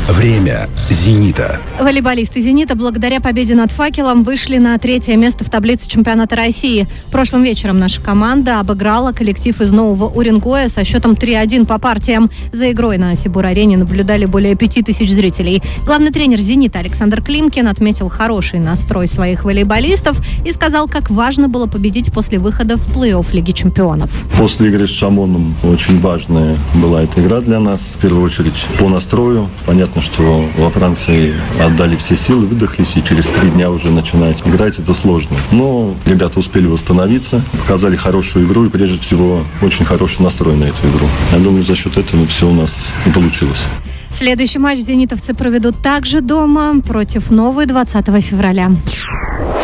Время «Зенита». Волейболисты «Зенита» благодаря победе над «Факелом» вышли на 3-е место в таблице чемпионата России. Прошлым вечером наша команда обыграла коллектив из Нового Уренгоя со счетом 3-1 по партиям. За игрой на Сибур-арене наблюдали более 5000 зрителей. Главный тренер «Зенита» Александр Климкин отметил хороший настрой своих волейболистов и сказал, как важно было победить после выхода в плей-офф Лиги чемпионов. После игры с Шамоном очень важная была эта игра для нас. В первую очередь по настрою. Понятно, что во Франции отдали все силы, выдохлись, и через 3 дня уже начинать играть это сложно. Но ребята успели восстановиться, показали хорошую игру и, прежде всего, очень хороший настрой на эту игру. Я думаю, за счет этого все у нас и получилось. Следующий матч зенитовцы проведут также дома против Новой 20 февраля.